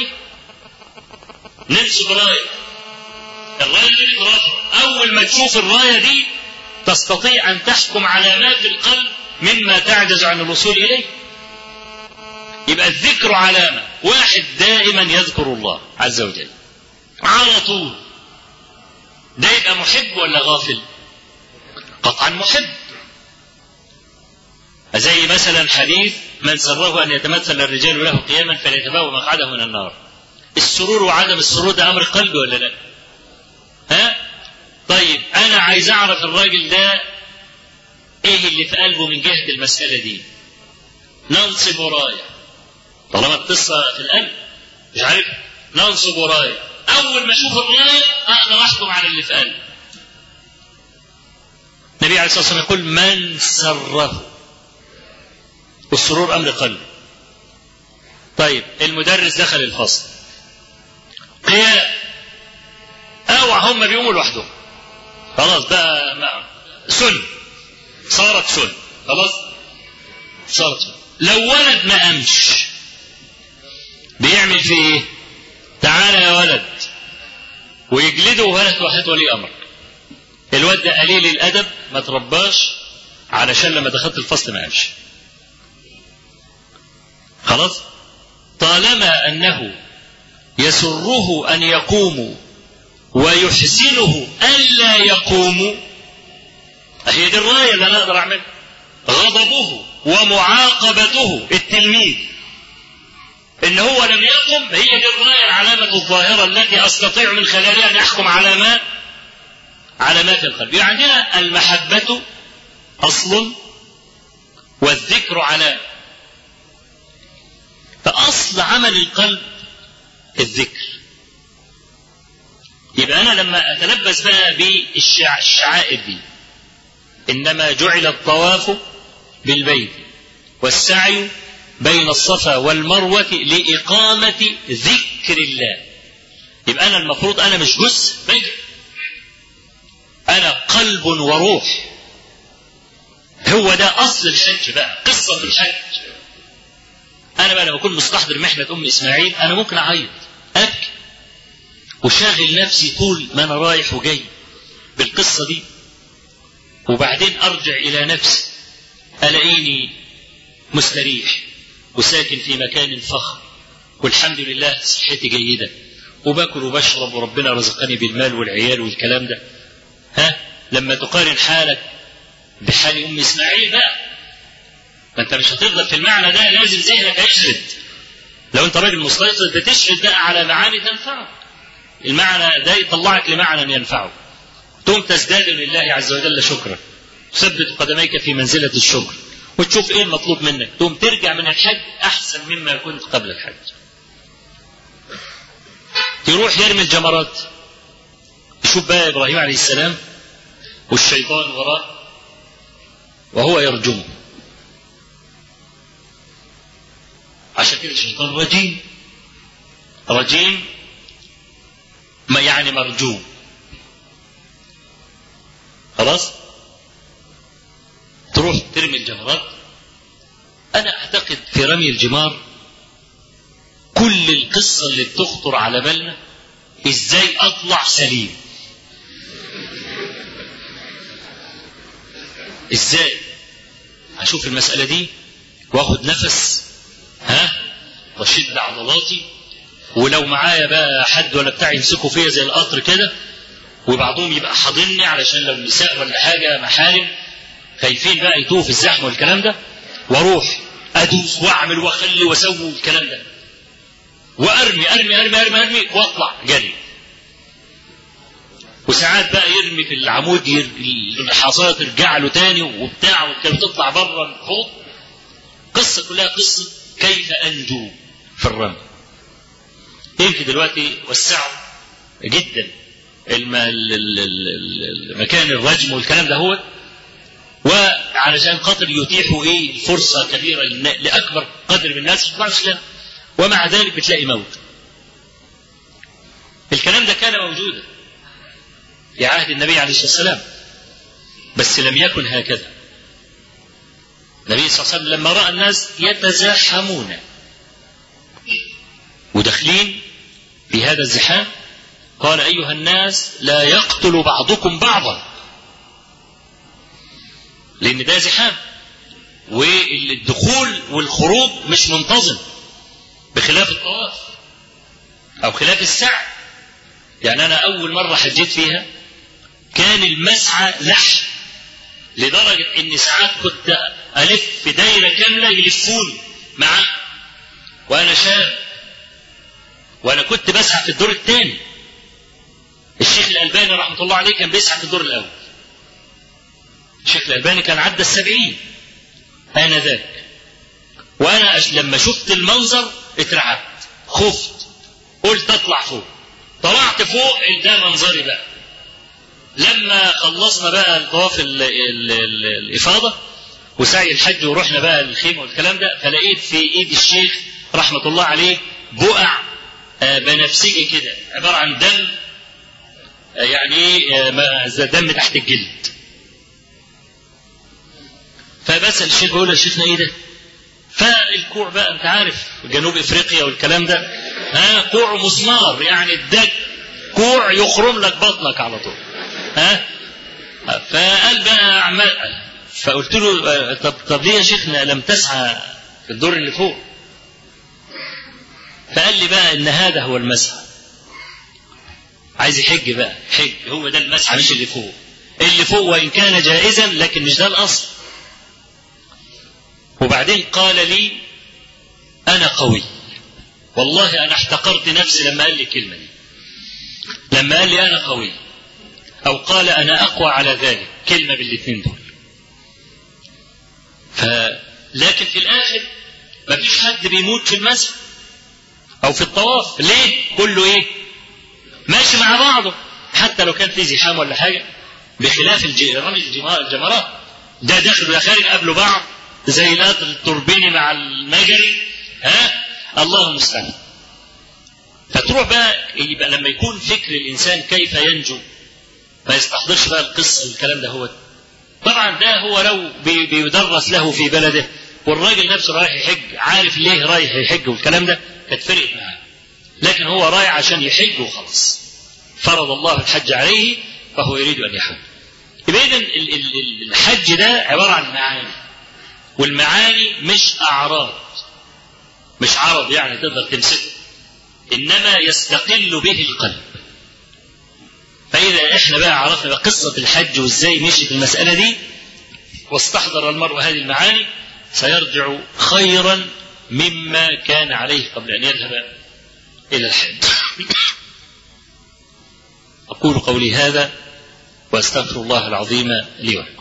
[SPEAKER 1] ننصب راية، الراية دي رفع. أول ما تشوف الراية دي تستطيع أن تحكم على ما في القلب مما تعجز عن الوصول إليه. يبقى الذكر علامة. واحد دائما يذكر الله عز وجل على طول، ده يبقى محب ولا غافل؟ قطعا محب. زي مثلا حديث من سره أن يتمثل الرجال له قياما فليتبوأ مقعده من النار. السرور وعدم السرور ده أمر قلبي ولا لا؟ ها؟ طيب أنا عايز أعرف الراجل ده إيه اللي في قلبه من جهة المسألة دي. ننصب راية، طالما القصة في القلب مش عارف، ننصب راية. أول ما أشوف الراية أقدر أحكم على اللي في قلبه. النبي عليه الصلاة والسلام يقول من سره، والسرور أمر قلب. طيب المدرس دخل الفصل قيام، أوعى هم بيقوموا لوحدهم، خلاص بقى سن، صارت سن، خلاص صارت سن. لو ولد ما قامش بيعمل فيه ايه؟ تعالى يا ولد، ويجلده وهات ولي امر. الواد ده قليل الادب ما ترباش علشان لما دخلت الفصل ما قامش. خلاص؟ طالما انه يسره ان يقوموا ويحزنه الا يقوموا، هي دي الرايه اللي انا اقدر اعملها. غضبه ومعاقبته التلميذ ان هو لم يقم، هي دي الرايه العلامه الظاهره التي استطيع من خلالها ان احكم على ما في القلب. يعني عندنا المحبه اصل والذكر علامه. فاصل عمل القلب الذكر. يبقى انا لما اتلبس بقى بالشعائر دي، انما جعل الطواف بالبيت والسعي بين الصفا والمروة لإقامة ذكر الله. يبقى أنا المفروض أنا مش جزء بيت، أنا قلب وروح. هو ده أصل الحج بقى، قصة الحج. أنا بقى لما أكون مستحضر محنة أم إسماعيل أنا ممكن أعيط أبكي وشاغل نفسي طول ما أنا رايح وجاي بالقصة دي، وبعدين أرجع إلى نفسي ألاقيني مستريح وساكن في مكان فخم والحمد لله صحتي جيدة وباكل وبشرب وربنا رزقني بالمال والعيال والكلام ده. ها؟ لما تقارن حالك بحال أم إسماعيل بقى، ما أنت مش هتفضل في المعنى ده، لازم ذهنك يشرد. لو أنت راجل مستيقظ بتشرد بقى على معاني تنفعك، المعنى ده يطلعك لمعنى ينفعك، ثم تزداد لله عز وجل شكرا. تثبت قدميك في منزلة الشكر، وتشوف ايه المطلوب منك، تقوم ترجع من الحج احسن مما كنت قبل الحج. يروح يرمي الجمرات، يشوف بقى ابراهيم عليه السلام والشيطان وراه وهو يرجمه. عشان كده الشيطان رجيم، رجيم ما يعني مرجوم. خلاص تروح ترمي الجمرات. انا اعتقد في رمي الجمار كل القصة اللي بتخطر على بالنا ازاي اطلع سليم، ازاي هشوف المسألة دي واخد نفس واشد عضلاتي، ولو معايا بقى حد ولا بتاع يمسكوا فيا زي القطر كده، وبعضهم يبقى حاضني علشان لو نساء ولا حاجة محارم خايفين بقى يتوه في الزحمة والكلام ده، واروح ادوس واعمل واخلي واسوي الكلام ده، وارمي ارمي ارمي ارمي ارمي واطلع جري. وساعات بقى يرمي في العمود الحصايه ترجع له تاني وبتاع، وكانت تطلع بره الحوض. قصه كلها قصه كيف انجو في الرمي. يمكن دلوقتي وسعوا جدا مكان الرجم والكلام ده هو، وعلشان خاطر يتيحوا الفرصه كبيره لاكبر قدر من الناس يطلعوا سلام، ومع ذلك بتلاقي موت. الكلام ده كان موجودا في عهد النبي عليه الصلاه والسلام، بس لم يكن هكذا. النبي صلى الله عليه وسلم لما راى الناس يتزاحمون وداخلين في هذا الزحام قال ايها الناس لا يقتل بعضكم بعضا، لان ده زحام والدخول والخروج مش منتظم، بخلاف الطواف او خلاف السعي. يعني انا اول مره حجيت فيها كان المسعى زحف لدرجه ان ساعات كنت الف في دايره كامله يلفوني معاه وانا شاب، وانا كنت بسعى في الدور الثاني. الشيخ الألباني رحمه الله عليه كان بيسعى في الدور الاول. الشيخ الألباني كان عدى 70 آنذاك، وانا لما شفت المنظر اترعبت، خفت، قلت اطلع فوق. طلعت فوق، ده منظري بقى. لما خلصنا بقى الطواف الإفاضة وسعي الحج ورحنا بقى الخيمة والكلام ده، فلقيت في ايد الشيخ رحمة الله عليه بقع بنفسجي كده عبارة عن دم، يعني دم تحت الجلد. فبسأل الشيخ بقول له يا شيخنا ايه ده؟ فالكوع بقى انت عارف جنوب افريقيا والكلام ده، كوع مسمار، يعني الدج كوع يخرم لك بطنك على طول. فقال بقى عمال، فقلت له طب ليه يا شيخنا لم تسعى في الدور اللي فوق؟ فقال لي بقى ان هذا هو المسعى. عايز يحج بقى، حج هو ده المسعى مش اللي فوق. اللي فوق وان كان جائزا لكن مش ده الاصل. وبعدين قال لي انا قوي، والله انا احتقرت نفسي لما قال لي الكلمه دي، لما قال لي انا قوي او قال انا اقوى على ذلك، كلمه بالاثنين دول. لكن في الاخر ما فيش حد بيموت في المسجد او في الطواف. ليه؟ كله ماشي مع بعضه، حتى لو كان في زحام ولا حاجه، بخلاف رمي الجمرات، ده داخل وده خارج قبلوا بعض زي القطر التوربيني مع المجري. الله المستعان. فتروح بقى يبقى لما يكون فكر الانسان كيف ينجو ما يستحضرش بقى القصه والكلام ده. هو طبعا ده هو لو بيدرس له في بلده والراجل نفسه رايح يحج عارف ليه رايح يحج والكلام ده كانت فرقت معاه، لكن هو رايح عشان يحج وخلاص، فرض الله الحج عليه فهو يريد ان يحج. يبقى اذا الحج ده عباره عن معاني، والمعاني مش اعراض، مش عرض يعني تقدر تمسكه، انما يستقل به القلب. فاذا احنا بقى عرفنا بقى قصه الحج وازاي مشيت المساله دي واستحضر المرء هذه المعاني سيرجع خيرا مما كان عليه قبل ان يذهب الى الحج. اقول قولي هذا واستغفر الله العظيم لي ولكم.